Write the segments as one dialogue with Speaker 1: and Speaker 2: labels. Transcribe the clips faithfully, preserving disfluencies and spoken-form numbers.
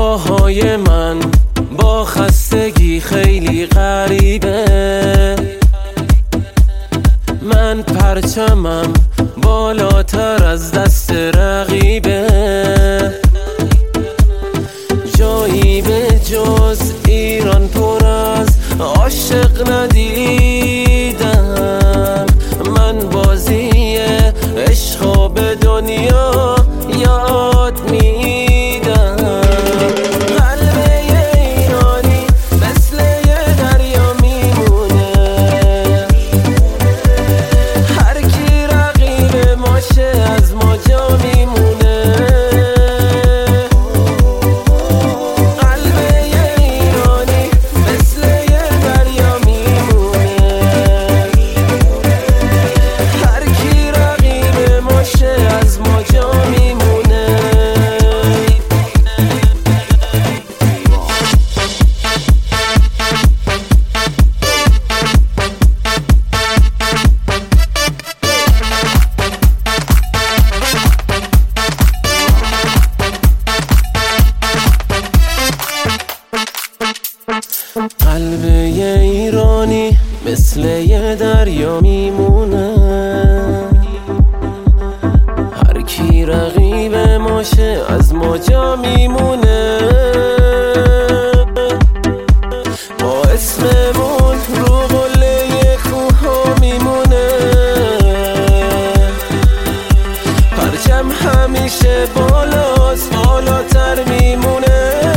Speaker 1: پاهای من با خستگی خیلی غریبه، من پرچمم بالاتر از دست رقیبه، جایی به جز ایران پر از عاشق ندیدم، من بازی عشق به دنیا یاد میدم. قلب ایرانی مثل یه دریا میمونه، هر کی رقیب ماشه از ما جا میمونه. قلب ایرانی مثل یه دریا میمونه، هر کی رقیب ماشه از ما جا میمونه. قلب ایرانی مثل یه دریا میمونه، هر کی رقیب ماشه از ما جا میمونه. ما اسممون رو قله کوها میمونه، پرچم همیشه بالاست بالاتر میمونه.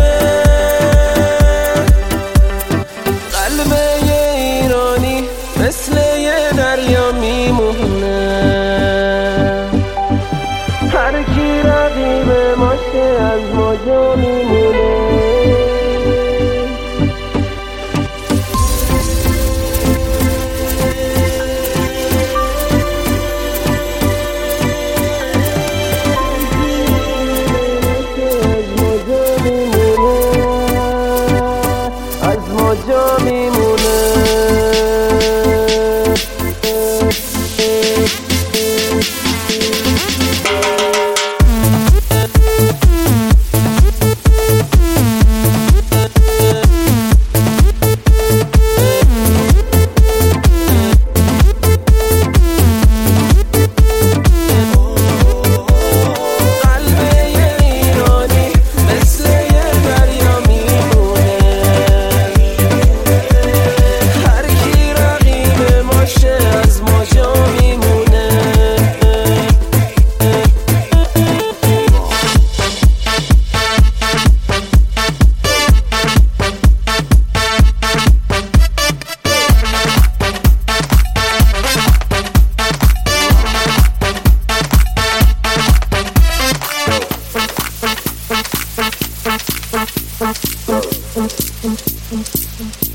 Speaker 1: قلب ایرانی مثل یه دریا میمونه، هر کی رقیب ماشه از ما جا میمونه. از ما جا میمونه. Thank you.